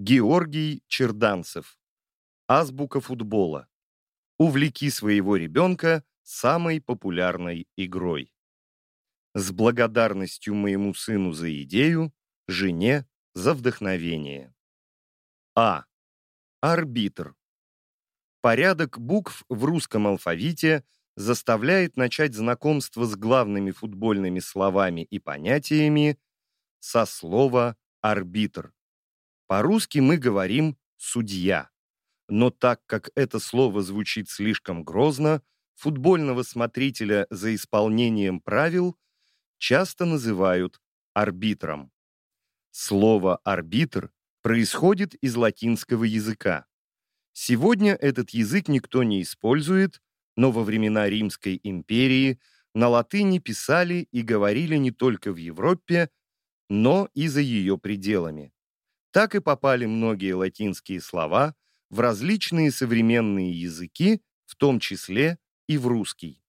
Георгий Черданцев. Азбука футбола. Увлеки своего ребенка самой популярной игрой. С благодарностью моему сыну за идею, жене за вдохновение. А. Арбитр. Порядок букв в русском алфавите заставляет начать знакомство с главными футбольными словами и понятиями со слова «арбитр». По-русски мы говорим «судья», но так как это слово звучит слишком грозно, футбольного смотрителя за исполнением правил часто называют арбитром. Слово «арбитр» происходит из латинского языка. Сегодня этот язык никто не использует, но во времена Римской империи на латыни писали и говорили не только в Европе, но и за ее пределами. Так и попали многие латинские слова в различные современные языки, в том числе и в русский.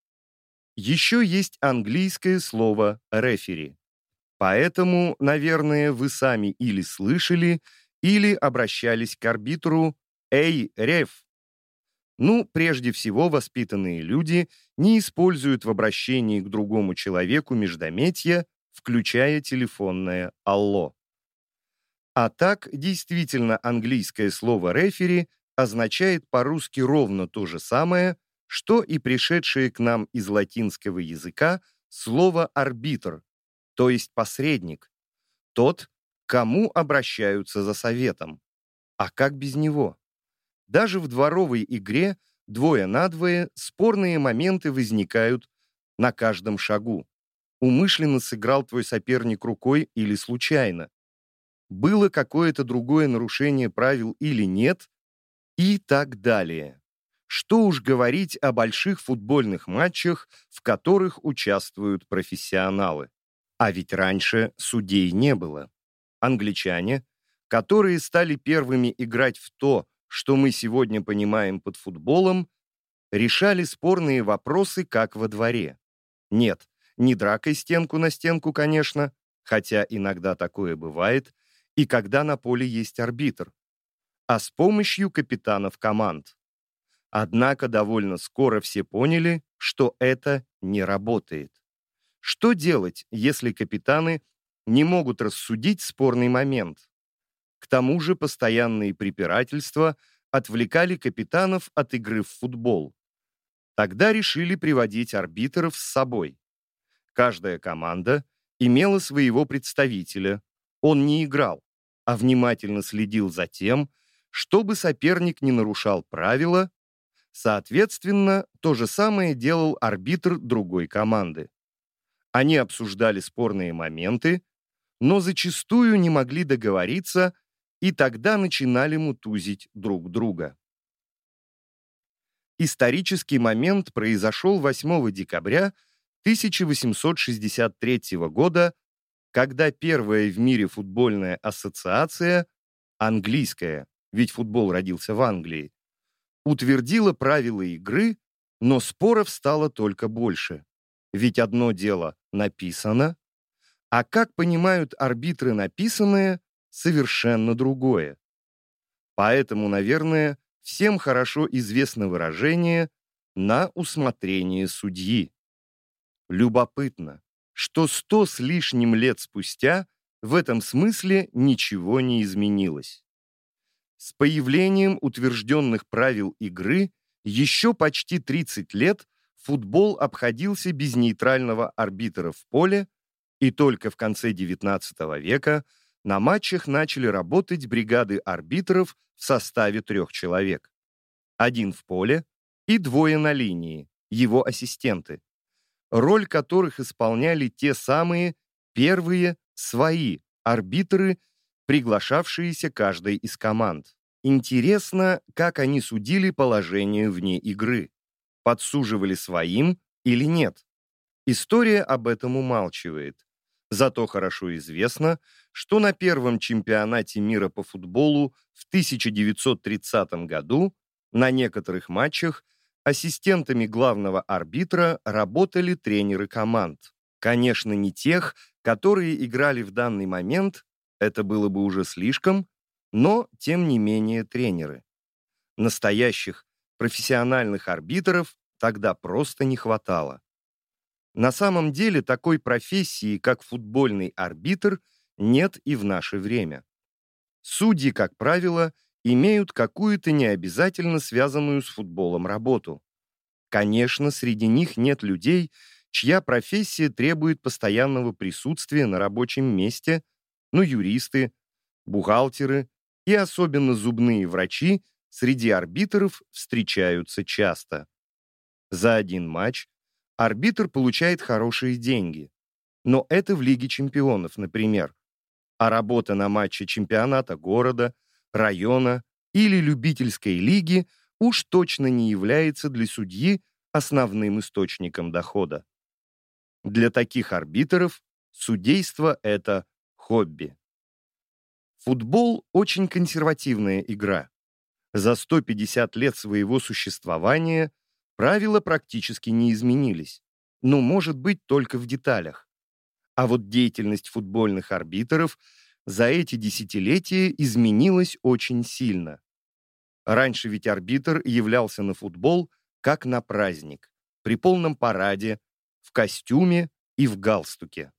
Еще есть английское слово «рефери». Поэтому, наверное, вы сами или слышали, или обращались к арбитру «Эй, реф!». Ну, прежде всего, воспитанные люди не используют в обращении к другому человеку междометия, включая телефонное «алло». А так, действительно, английское слово «рефери» означает по-русски ровно то же самое, что и пришедшее к нам из латинского языка слово «арбитр», то есть посредник, тот, к кому обращаются за советом. А как без него? Даже в дворовой игре двое на двое спорные моменты возникают на каждом шагу. Умышленно сыграл твой соперник рукой или случайно? Было какое-то другое нарушение правил или нет? И так далее. Что уж говорить о больших футбольных матчах, в которых участвуют профессионалы. А ведь раньше судей не было. Англичане, которые стали первыми играть в то, что мы сегодня понимаем под футболом, решали спорные вопросы как во дворе. Нет, не дракой стенку на стенку, конечно, хотя иногда такое бывает, и когда на поле есть арбитр, а с помощью капитанов команд. Однако довольно скоро все поняли, что это не работает. Что делать, если капитаны не могут рассудить спорный момент? К тому же постоянные препирательства отвлекали капитанов от игры в футбол. Тогда решили приводить арбитров с собой. Каждая команда имела своего представителя. Он не играл, а внимательно следил за тем, чтобы соперник не нарушал правила. Соответственно, то же самое делал арбитр другой команды. Они обсуждали спорные моменты, но зачастую не могли договориться, и тогда начинали мутузить друг друга. Исторический момент произошел 8 декабря 1863 года, когда первая в мире футбольная ассоциация, английская, ведь футбол родился в Англии, утвердила правила игры, но споров стало только больше. Ведь одно дело написано, а как понимают арбитры написанное, совершенно другое. Поэтому, наверное, всем хорошо известно выражение «на усмотрение судьи». Любопытно, что 100 с лишним лет спустя в этом смысле ничего не изменилось. С появлением утвержденных правил игры еще почти 30 лет футбол обходился без нейтрального арбитра в поле, и только в конце XIX века на матчах начали работать бригады арбитров в составе 3 человек. 1 в поле и 2 на линии, его ассистенты, роль которых исполняли те самые первые свои арбитры, приглашавшиеся каждой из команд. Интересно, как они судили положение вне игры. Подсуживали своим или нет? История об этом умалчивает. Зато хорошо известно, что на первом чемпионате мира по футболу в 1930 году на некоторых матчах ассистентами главного арбитра работали тренеры команд. Конечно, не тех, которые играли в данный момент, это было бы уже слишком, но, тем не менее, тренеры. Настоящих профессиональных арбитров тогда просто не хватало. На самом деле такой профессии, как футбольный арбитр, нет и в наше время. Судьи, как правило, имеют какую-то необязательно связанную с футболом работу. Конечно, среди них нет людей, чья профессия требует постоянного присутствия на рабочем месте, но юристы, бухгалтеры и особенно зубные врачи среди арбитров встречаются часто. За один матч арбитр получает хорошие деньги, но это в Лиге чемпионов, например, а работа на матче чемпионата города, района или любительской лиги уж точно не является для судьи основным источником дохода. Для таких арбитров судейство — это хобби. Футбол — очень консервативная игра. За 150 лет своего существования правила практически не изменились, но, может быть, только в деталях. А вот деятельность футбольных арбитров за эти десятилетия изменилась очень сильно. Раньше ведь арбитр являлся на футбол как на праздник, при полном параде, в костюме и в галстуке.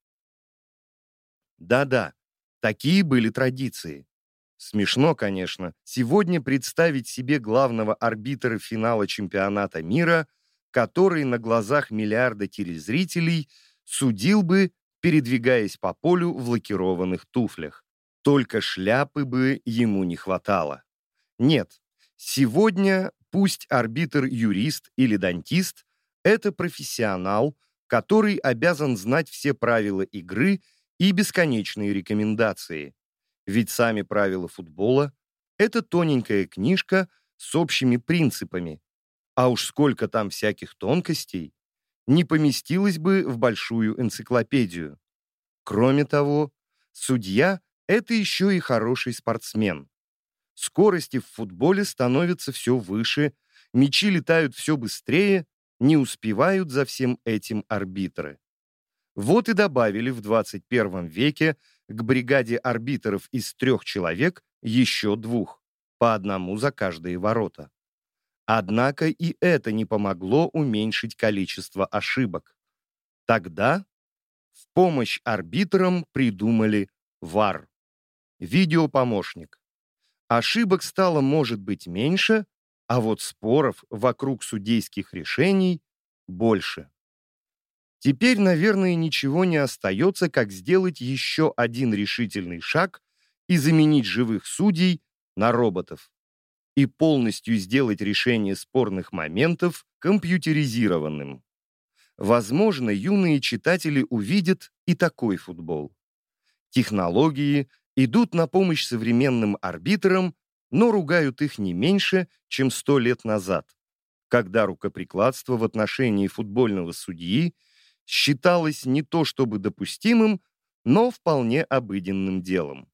Да-да, такие были традиции. Смешно, конечно, сегодня представить себе главного арбитра финала чемпионата мира, который на глазах миллиарда телезрителей судил бы, передвигаясь по полю в лакированных туфлях. Только шляпы бы ему не хватало. Нет, сегодня пусть арбитр юрист или дантист — это профессионал, который обязан знать все правила игры и бесконечные рекомендации. Ведь сами правила футбола — это тоненькая книжка с общими принципами, а уж сколько там всяких тонкостей, не поместилось бы в большую энциклопедию. Кроме того, судья — это еще и хороший спортсмен. Скорости в футболе становятся все выше, мячи летают все быстрее, не успевают за всем этим арбитры. Вот и добавили в 21 веке к бригаде арбитров из 3 человек еще 2, по одному за каждые ворота. Однако и это не помогло уменьшить количество ошибок. Тогда в помощь арбитрам придумали ВАР — видеопомощник. Ошибок стало, может быть, меньше, а вот споров вокруг судейских решений больше. Теперь, наверное, ничего не остается, как сделать еще один решительный шаг и заменить живых судей на роботов. И полностью сделать решение спорных моментов компьютеризированным. Возможно, юные читатели увидят и такой футбол. Технологии идут на помощь современным арбитрам, но ругают их не меньше, чем 100 лет назад, когда рукоприкладство в отношении футбольного судьи считалось не то чтобы допустимым, но вполне обыденным делом.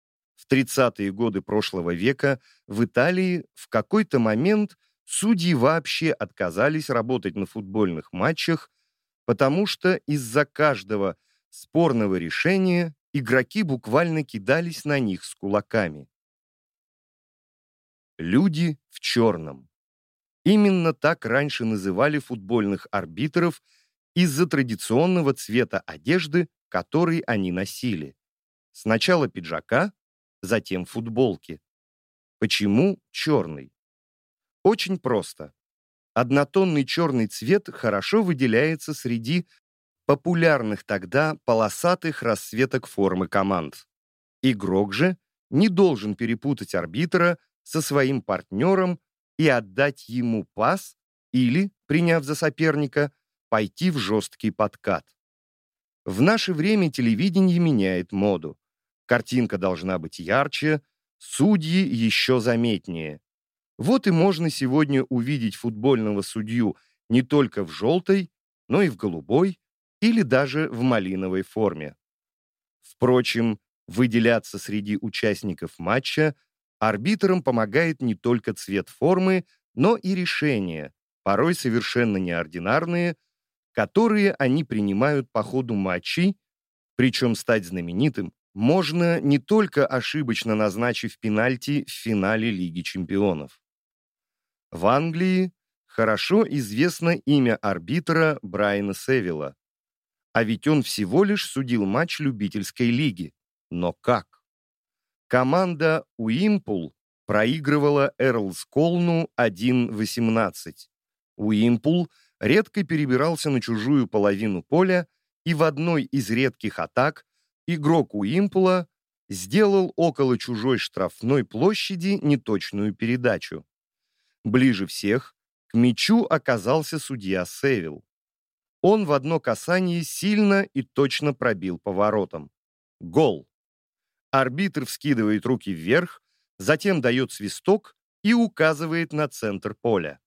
В 30-е годы прошлого века в Италии в какой-то момент судьи вообще отказались работать на футбольных матчах, потому что из-за каждого спорного решения игроки буквально кидались на них с кулаками. Люди в черном. Именно так раньше называли футбольных арбитров из-за традиционного цвета одежды, который они носили. Сначала пиджака, затем футболки. Почему черный? Очень просто. Однотонный черный цвет хорошо выделяется среди популярных тогда полосатых расцветок формы команд. Игрок же не должен перепутать арбитра со своим партнером и отдать ему пас или, приняв за соперника, пойти в жесткий подкат. В наше время телевидение меняет моду. Картинка должна быть ярче, судьи еще заметнее. Вот и можно сегодня увидеть футбольного судью не только в желтой, но и в голубой или даже в малиновой форме. Впрочем, выделяться среди участников матча арбитрам помогает не только цвет формы, но и решения, порой совершенно неординарные, которые они принимают по ходу матчей, причем стать знаменитым можно не только ошибочно назначив пенальти в финале Лиги чемпионов. В Англии хорошо известно имя арбитра Брайана Севилла, а ведь он всего лишь судил матч любительской лиги. Но как? Команда Уимпул проигрывала Эрлсколну 1-18. Уимпул редко перебирался на чужую половину поля, и в одной из редких атак игрок Уимпула сделал около чужой штрафной площади неточную передачу. Ближе всех к мячу оказался судья Севилл. Он в одно касание сильно и точно пробил по воротам. Гол. Арбитр вскидывает руки вверх, затем дает свисток и указывает на центр поля.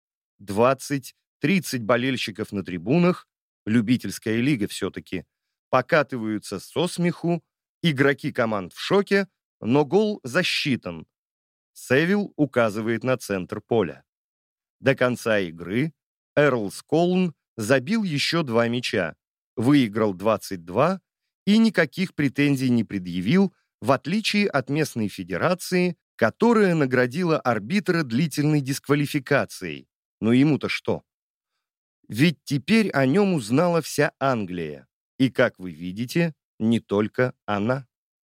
20-30 болельщиков на трибунах, любительская лига все-таки, покатываются со смеху, игроки команд в шоке, но гол засчитан. Севилл указывает на центр поля. До конца игры Эрлсколн забил еще 2 мяча, выиграл 22 и никаких претензий не предъявил, в отличие от местной федерации, которая наградила арбитра длительной дисквалификацией. Но ему-то что? Ведь теперь о нем узнала вся Англия. И, как вы видите, не только она.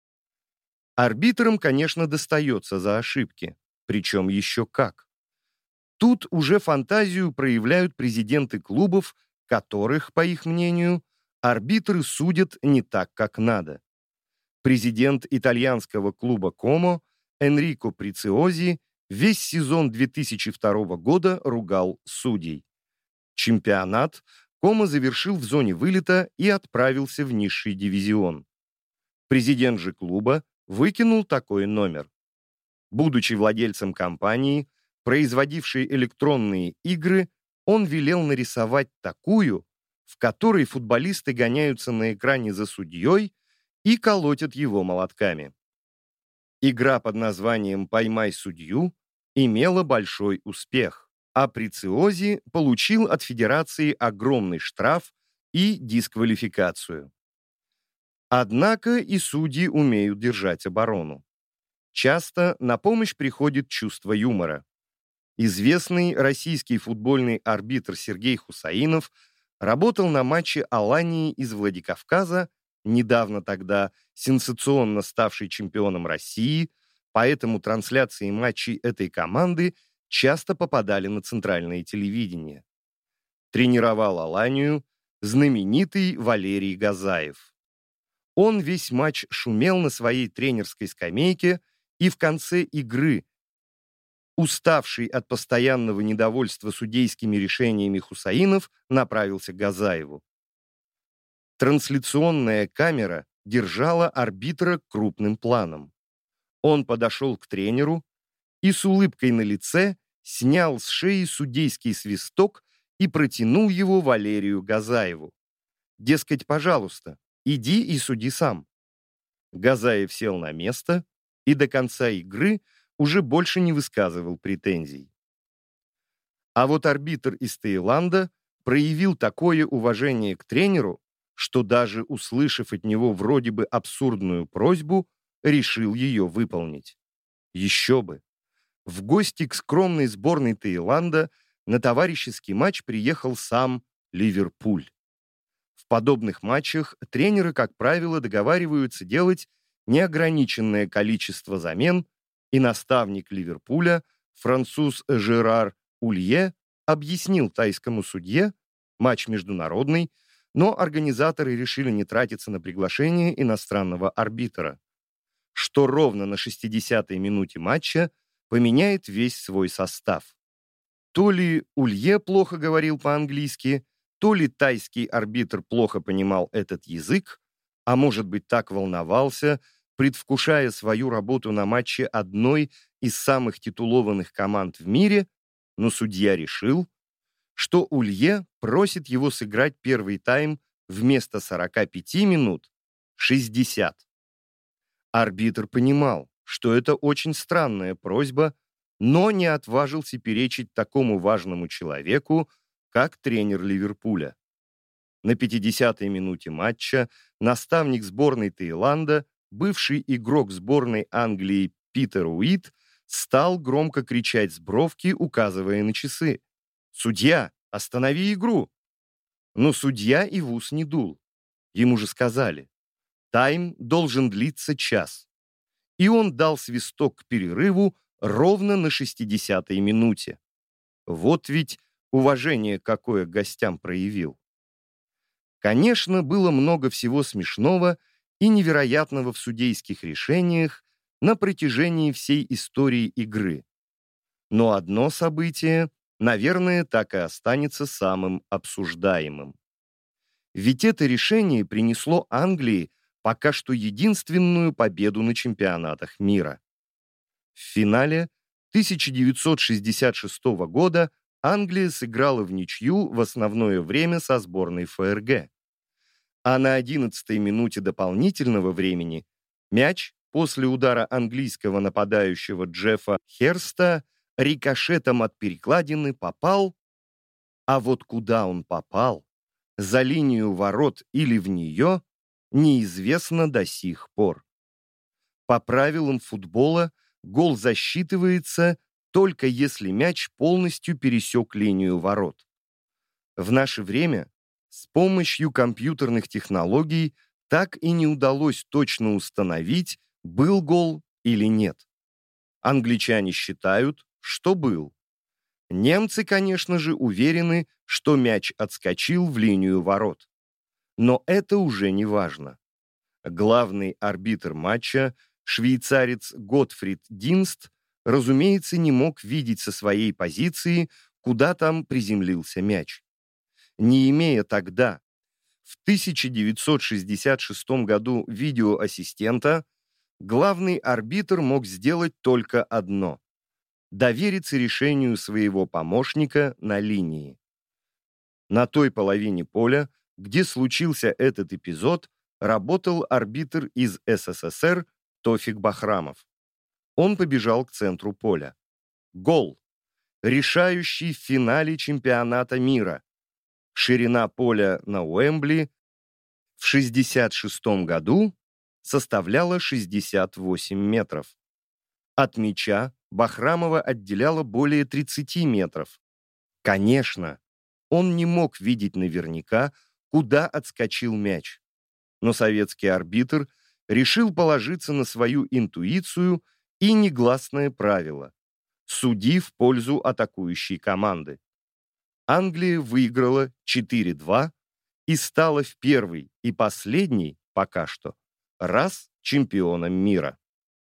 Арбитрам, конечно, достается за ошибки. Причем еще как. Тут уже фантазию проявляют президенты клубов, которых, по их мнению, арбитры судят не так, как надо. Президент итальянского клуба Комо Энрико Прициози весь сезон 2002 года ругал судей. Чемпионат Комо завершил в зоне вылета и отправился в низший дивизион. Президент же клуба выкинул такой номер. Будучи владельцем компании, производившей электронные игры, он велел нарисовать такую, в которой футболисты гоняются на экране за судьей и колотят его молотками. Игра под названием «Поймай судью» имела большой успех, а Прициози получил от федерации огромный штраф и дисквалификацию. Однако и судьи умеют держать оборону. Часто на помощь приходит чувство юмора. Известный российский футбольный арбитр Сергей Хусаинов работал на матче Алании из Владикавказа, недавно тогда сенсационно ставший чемпионом России, поэтому трансляции матчей этой команды часто попадали на центральное телевидение. Тренировал Аланию знаменитый Валерий Газаев. Он весь матч шумел на своей тренерской скамейке, и в конце игры, уставший от постоянного недовольства судейскими решениями Хусаинов, направился к Газаеву. Трансляционная камера держала арбитра крупным планом. Он подошел к тренеру и с улыбкой на лице снял с шеи судейский свисток и протянул его Валерию Газаеву. Дескать, пожалуйста, иди и суди сам. Газаев сел на место и до конца игры уже больше не высказывал претензий. А вот арбитр из Таиланда проявил такое уважение к тренеру, что даже услышав от него вроде бы абсурдную просьбу, решил ее выполнить. Еще бы! В гости к скромной сборной Таиланда на товарищеский матч приехал сам Ливерпуль. В подобных матчах тренеры, как правило, договариваются делать неограниченное количество замен, и наставник Ливерпуля, француз Жерар Улье, объяснил тайскому судье: матч международный, но организаторы решили не тратиться на приглашение иностранного арбитра, что ровно на 60-й минуте матча поменяет весь свой состав. То ли Улье плохо говорил по-английски, то ли тайский арбитр плохо понимал этот язык, а может быть, так волновался, предвкушая свою работу на матче одной из самых титулованных команд в мире, но судья решил, что Улье просит его сыграть первый тайм вместо 45 минут 60. Арбитр понимал, что это очень странная просьба, но не отважился перечить такому важному человеку, как тренер Ливерпуля. На 50-й минуте матча наставник сборной Таиланда бывший игрок сборной Англии Питер Уит стал громко кричать с бровки, указывая на часы. «Судья, останови игру!» Но судья и в ус не дул. Ему же сказали, тайм должен длиться час. И он дал свисток к перерыву ровно на 60-й минуте. Вот ведь уважение какое к гостям проявил. Конечно, было много всего смешного и невероятного в судейских решениях на протяжении всей истории игры. Но одно событие, наверное, так и останется самым обсуждаемым. Ведь это решение принесло Англии пока что единственную победу на чемпионатах мира. В финале 1966 года Англия сыграла в ничью в основное время со сборной ФРГ. А на 11-й минуте дополнительного времени мяч после удара английского нападающего Джеффа Херста рикошетом от перекладины попал, а вот куда он попал, за линию ворот или в нее, неизвестно до сих пор. По правилам футбола гол засчитывается только если мяч полностью пересек линию ворот. В наше время с помощью компьютерных технологий так и не удалось точно установить, был гол или нет. Англичане считают, что был. Немцы, конечно же, уверены, что мяч отскочил в линию ворот. Но это уже не важно. Главный арбитр матча, швейцарец Готфрид Динст, разумеется, не мог видеть со своей позиции, куда там приземлился мяч. Не имея тогда, в 1966 году, видеоассистента, главный арбитр мог сделать только одно – довериться решению своего помощника на линии. На той половине поля, где случился этот эпизод, работал арбитр из СССР Тофик Бахрамов. Он побежал к центру поля. Гол! Решающий в финале чемпионата мира. Ширина поля на Уэмбли в 1966 году составляла 68 метров. От мяча Бахрамова отделяло более 30 метров. Конечно, он не мог видеть наверняка, куда отскочил мяч. Но советский арбитр решил положиться на свою интуицию и негласное правило – суди в пользу атакующей команды. Англия выиграла 4-2 и стала в первый и последний, пока что, раз чемпионом мира.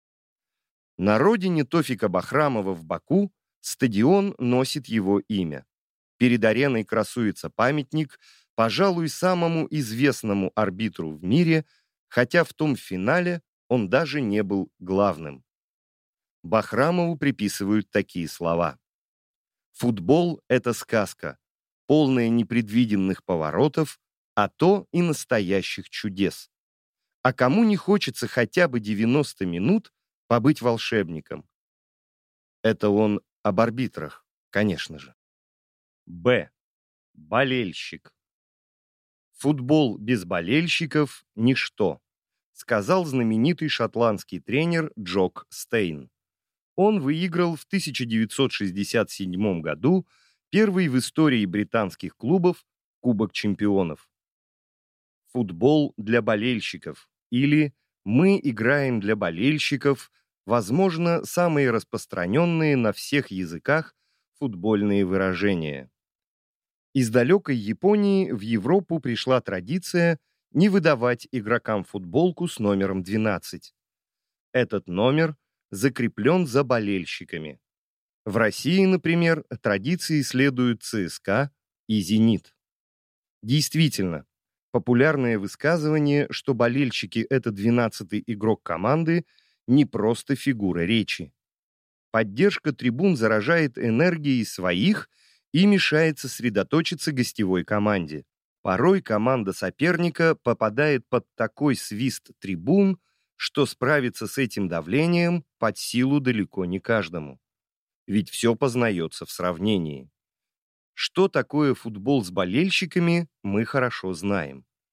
На родине Тофика Бахрамова в Баку стадион носит его имя. Перед ареной красуется памятник, пожалуй, самому известному арбитру в мире, хотя в том финале он даже не был главным. Бахрамову приписывают такие слова. «Футбол — это сказка, полная непредвиденных поворотов, а то и настоящих чудес. А кому не хочется хотя бы 90 минут побыть волшебником?» Это он об арбитрах, конечно же. Б. Болельщик. «Футбол без болельщиков – ничто», сказал знаменитый шотландский тренер Джок Стейн. Он выиграл в 1967 году первый в истории британских клубов Кубок чемпионов. «Футбол для болельщиков» или «Мы играем для болельщиков» возможно, самые распространенные на всех языках футбольные выражения. Из далекой Японии в Европу пришла традиция не выдавать игрокам футболку с номером 12. Этот номер закреплен за болельщиками. В России, например, традиции следуют ЦСКА и «Зенит». Действительно, популярное высказывание, что болельщики — это 12-й игрок команды, не просто фигура речи. Поддержка трибун заражает энергией своих и мешает сосредоточиться гостевой команде. Порой команда соперника попадает под такой свист трибун, что справиться с этим давлением под силу далеко не каждому. Ведь все познается в сравнении. Что такое футбол с болельщиками, мы хорошо знаем.